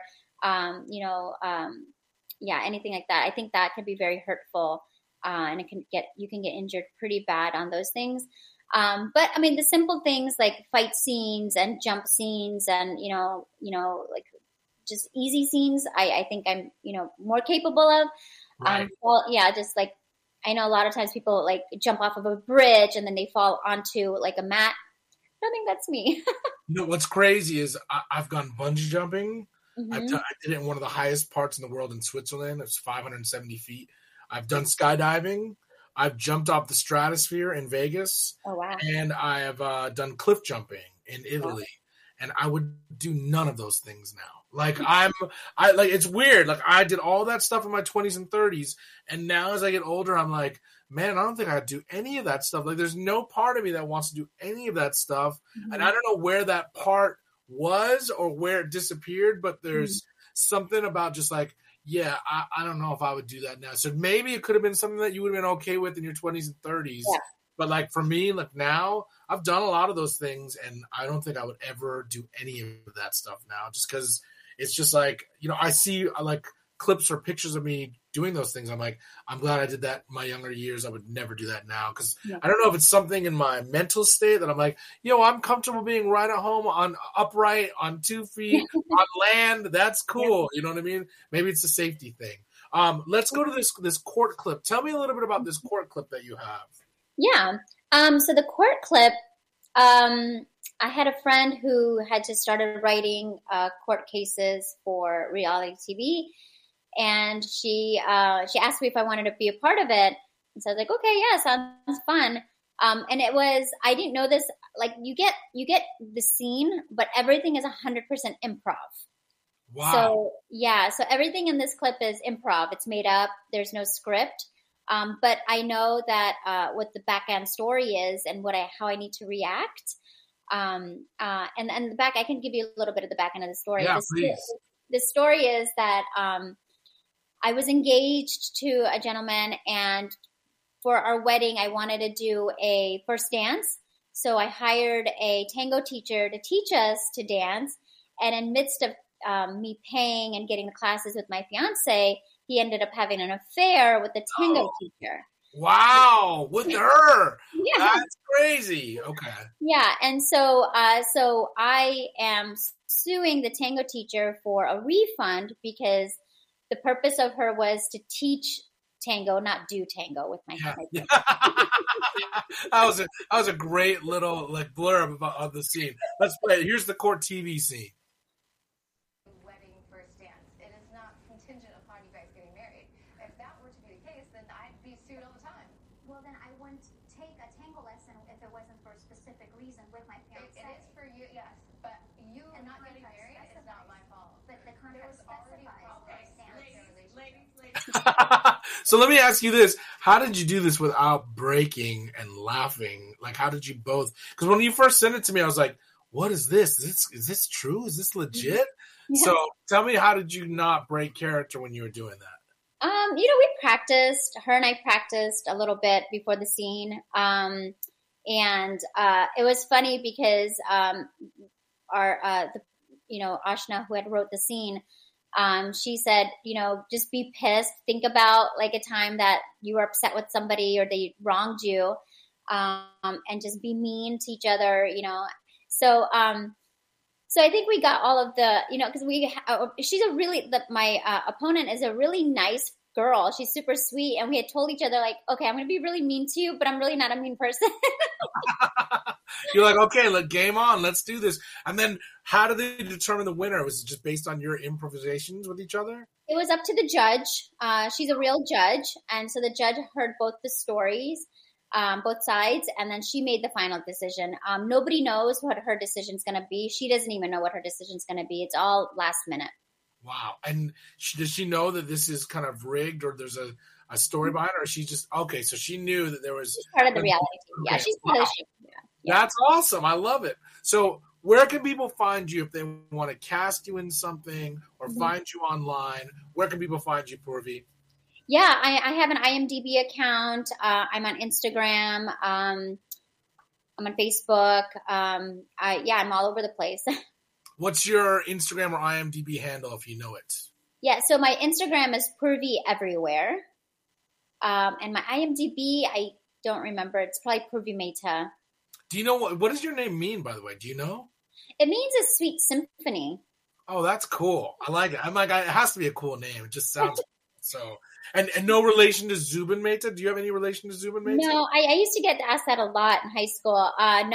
anything like that. I think that can be very hurtful, and you can get injured pretty bad on those things. But I mean, the simple things like fight scenes and jump scenes and, like just easy scenes, I think I'm, more capable of. Right. Just like, I know a lot of times people like jump off of a bridge and then they fall onto like a mat. I don't think that's me. What's crazy is I've gone bungee jumping. I did it in one of the highest parts in the world in Switzerland. It's 570 feet. I've done skydiving. I've jumped off the stratosphere in Vegas. Oh, wow. And I have done cliff jumping in Italy. Wow. And I would do none of those things now. Like it's weird. Like I did all that stuff in my 20s and 30s. And now as I get older, I'm like, man, I don't think I'd do any of that stuff. Like there's no part of me that wants to do any of that stuff. And I don't know where that part was or where it disappeared, but there's something about just like, yeah, I don't know if I would do that now. So maybe it could have been something that you would have been okay with in your 20s and 30s. Yeah. But like for me, like now, I've done a lot of those things, and I don't think I would ever do any of that stuff now, just because it's just like, I see like clips or pictures of me doing those things. I'm like, I'm glad I did that in my younger years. I would never do that now, because I don't know if it's something in my mental state that I'm like, I'm comfortable being right at home on upright on 2 feet on land. That's cool. You know what I mean? Maybe it's a safety thing. Let's go to this court clip. Tell me a little bit about this court clip that you have. Yeah. So the court clip, I had a friend who had just started writing court cases for reality TV. And she asked me if I wanted to be a part of it. And so I was like, okay, yeah, sounds fun. And it was, I didn't know this, like you get the scene, but everything is 100% improv. Wow. So everything in this clip is improv. It's made up. There's no script. But I know that what the back end story is and how I need to react. And the back, I can give you a little bit of the back end of the story. Yeah, please. The story is that I was engaged to a gentleman, and for our wedding, I wanted to do a first dance. So I hired a tango teacher to teach us to dance. And in midst of me paying and getting the classes with my fiance, he ended up having an affair with the tango teacher. Wow, with her. Yeah. That's crazy. Okay. Yeah, and so I am suing the tango teacher for a refund because the purpose of her was to teach tango, not do tango with my hand. Yeah. That was a great little like blurb of the scene. Let's play it. Here's the court TV scene. Wedding first dance. It is not contingent upon you guys getting married. If that were to be the case, then I'd be sued all the time. Well, then I wouldn't take a tango lesson if it wasn't for a specific reason with my parents. It is for you, yes, but you And not the getting married contract is not my fault. But the contract specifies first dance. Ladies. So let me ask you this. How did you do this without breaking and laughing? Like, how did you both? Because when you first sent it to me, I was like, what is this? Is this true? Is this legit? Yeah. So tell me, how did you not break character when you were doing that? We practiced. Her and I practiced a little bit before the scene. And it was funny because Ashna, who had wrote the scene, she said, just be pissed. Think about like a time that you were upset with somebody or they wronged you, and just be mean to each other, So I think we got all of the, because she's my opponent is a really nice girl. She's super sweet. And we had told each other like, okay, I'm going to be really mean to you, but I'm really not a mean person. You're like, okay, game on. Let's do this. And then how did they determine the winner? Was it just based on your improvisations with each other? It was up to the judge. She's a real judge. And so the judge heard both the stories, both sides, and then she made the final decision. Nobody knows what her decision's going to be. She doesn't even know what her decision's going to be. It's all last minute. Wow. And does she know that this is kind of rigged or there's a story behind it? Or she just, okay, so she knew that there was... She's part of the reality team. Okay. Yeah, she's part of the show. Yeah. That's awesome. I love it. So where can people find you if they want to cast you in something or find you online? Where can people find you, Purvi? Yeah, I have an IMDb account. I'm on Instagram. I'm on Facebook. I'm all over the place. What's your Instagram or IMDb handle if you know it? Yeah, so my Instagram is Purvi Everywhere. And my IMDb, I don't remember. It's probably Purvi Mehta. Do you know what does your name mean, by the way? Do you know? It means a sweet symphony. Oh, that's cool. I like it. I'm like, it has to be a cool name. It just sounds so. And no relation to Zubin Mehta? Do you have any relation to Zubin Mehta? No, I used to get asked that a lot in high school.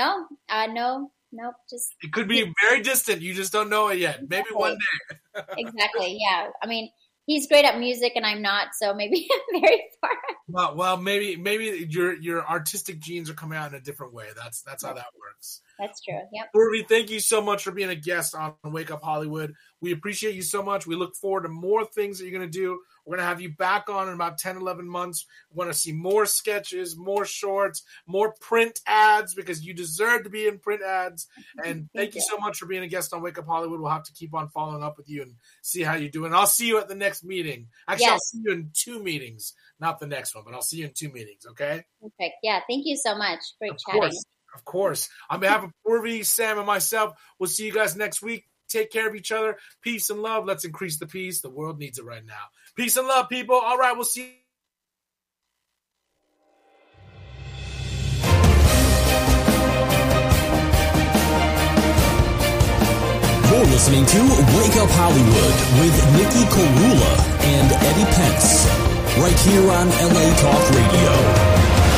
No, just... It could be very distant. You just don't know it yet. Maybe one day. Exactly, yeah. I mean, he's great at music and I'm not, so maybe I'm very far. Well, maybe your artistic genes are coming out in a different way. That's how that works. That's true, yep. Purvi, thank you so much for being a guest on Wake Up Hollywood. We appreciate you so much. We look forward to more things that you're going to do. We're going to have you back on in about 10, 11 months. We want to see more sketches, more shorts, more print ads because you deserve to be in print ads. And thank you so much for being a guest on Wake Up Hollywood. We'll have to keep on following up with you and see how you're doing. I'll see you at the next meeting. Actually, yes. I'll see you in 2 meetings, not the next one, but I'll see you in 2 meetings, okay? Perfect. Yeah, thank you so much. Great chatting. Of course. On behalf of Purvi, Sam, and myself, we'll see you guys next week. Take care of each other. Peace and love. Let's increase the peace. The world needs it right now. Peace and love, people. All right, we'll see you. You're listening to Wake Up Hollywood with Nikki Korula and Eddie Pence, right here on LA Talk Radio.